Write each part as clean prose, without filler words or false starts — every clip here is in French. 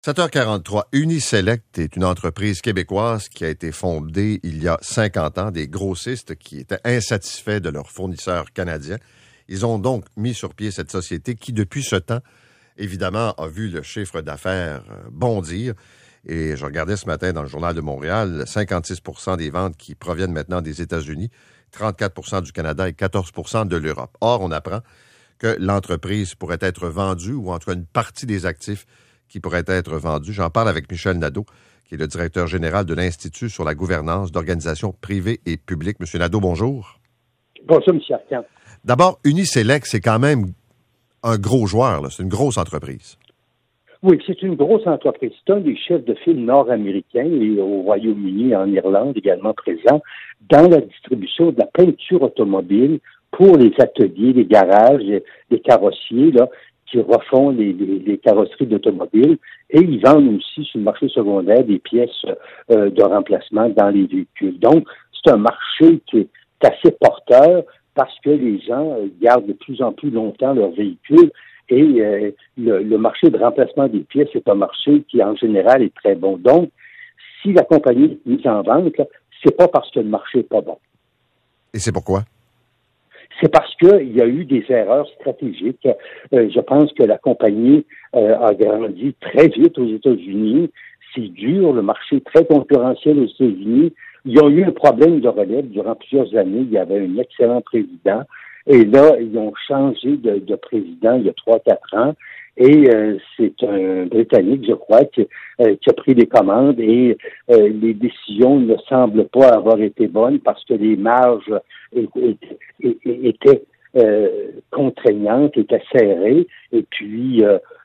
7h43, Uniselect est une entreprise québécoise qui a été fondée il y a 50 ans, des grossistes qui étaient insatisfaits de leurs fournisseurs canadiens. Ils ont donc mis sur pied cette société qui, depuis ce temps, évidemment, a vu le chiffre d'affaires bondir. Et je regardais ce matin dans le Journal de Montréal, 56% des ventes qui proviennent maintenant des États-Unis, 34% du Canada et 14% de l'Europe. Or, on apprend que l'entreprise pourrait être vendue, ou en tout cas une partie des actifs qui pourraient être vendus. J'en parle avec Michel Nadeau, qui est le directeur général de l'Institut sur la gouvernance d'organisations privées et publiques. Monsieur Nadeau, bonjour. Bonjour, M. Arcan. D'abord, Uniselect, c'est quand même un gros joueur, là. C'est une grosse entreprise. Oui, c'est une grosse entreprise. C'est un des chefs de file nord-américains et au Royaume-Uni et en Irlande également présent dans la distribution de la peinture automobile pour les ateliers, les garages, les carrossiers, là, qui refont les carrosseries d'automobiles, et ils vendent aussi sur le marché secondaire des pièces de remplacement dans les véhicules. Donc, c'est un marché qui est assez porteur parce que les gens gardent de plus en plus longtemps leurs véhicules et le marché de remplacement des pièces est un marché qui, en général, est très bon. Donc, si la compagnie est mise en vente, là, c'est pas parce que le marché n'est pas bon. Et c'est pourquoi? C'est parce qu'il y a eu des erreurs stratégiques. Je pense que la compagnie a grandi très vite aux États-Unis. C'est dur, le marché est très concurrentiel aux États-Unis. Ils ont eu un problème de relève durant plusieurs années. Il y avait un excellent président. Et là, ils ont changé de président il y a 3-4 ans. Et c'est un Britannique, je crois, qui a pris les commandes et les décisions ne semblent pas avoir été bonnes parce que les marges étaient contraignantes, étaient serrées et puis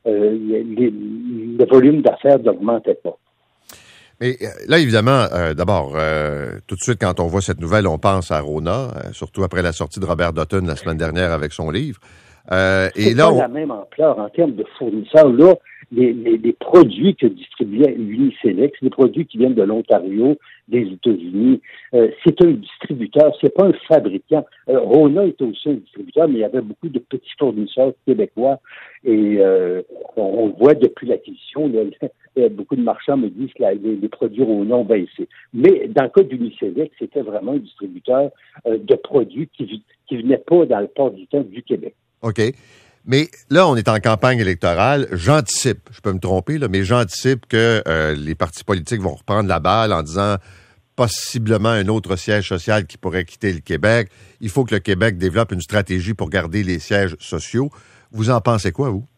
le volume d'affaires n'augmentait pas. Mais là, évidemment, d'abord, tout de suite, quand on voit cette nouvelle, on pense à Rona, surtout après la sortie de Robert Dutton la semaine dernière avec son livre. C'est pas la même ampleur en termes de fournisseurs. Là, les produits que distribuait Uniselect, les produits qui viennent de l'Ontario, des États-Unis, c'est un distributeur, c'est pas un fabricant. Rona est aussi un distributeur, mais il y avait beaucoup de petits fournisseurs québécois et on voit depuis l'acquisition, là, beaucoup de marchands me disent que les produits Rona ont baissé. Mais dans le cas d'Uniselect, c'était vraiment un distributeur de produits qui venaient pas dans le port du temps du Québec. OK. Mais là, on est en campagne électorale. J'anticipe, je peux me tromper, là, mais j'anticipe que les partis politiques vont reprendre la balle en disant possiblement un autre siège social qui pourrait quitter le Québec. Il faut que le Québec développe une stratégie pour garder les sièges sociaux. Vous en pensez quoi, vous?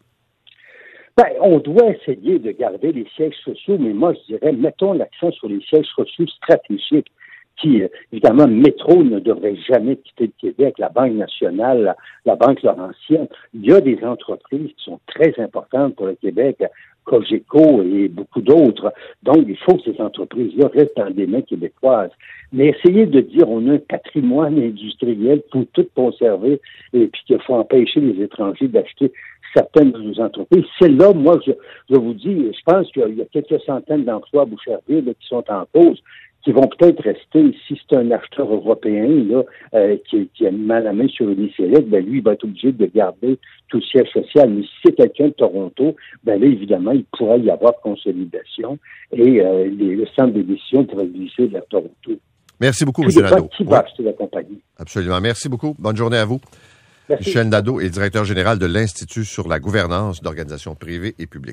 Ben, on doit essayer de garder les sièges sociaux, mais moi, je dirais, mettons l'accent sur les sièges sociaux stratégiques qui, évidemment, Métro ne devrait jamais quitter le Québec, la Banque nationale, la Banque Laurentienne. Il y a des entreprises qui sont très importantes pour le Québec, Cogeco et beaucoup d'autres. Donc, il faut que ces entreprises-là restent dans des mains québécoises. Mais essayer de dire on a un patrimoine industriel qu'il faut tout conserver et puis qu'il faut empêcher les étrangers d'acheter certaines de nos entreprises. C'est là, moi, je vous dis, je pense qu'il y a quelques centaines d'emplois à Boucherville là, qui sont en cause, qui vont peut-être rester, si c'est un acheteur européen là, qui a mis la main sur Uniselect, ben lui, il va être obligé de garder tout le siège social. Mais si c'est quelqu'un de Toronto, ben là, évidemment, il pourrait y avoir consolidation et le centre de décision pourrait glisser vers Toronto. Merci beaucoup, M. Nadeau. Qui va acheter la compagnie? Absolument. Merci beaucoup. Bonne journée à vous. Merci. Michel Nadeau est directeur général de l'Institut sur la gouvernance d'organisations privées et publiques.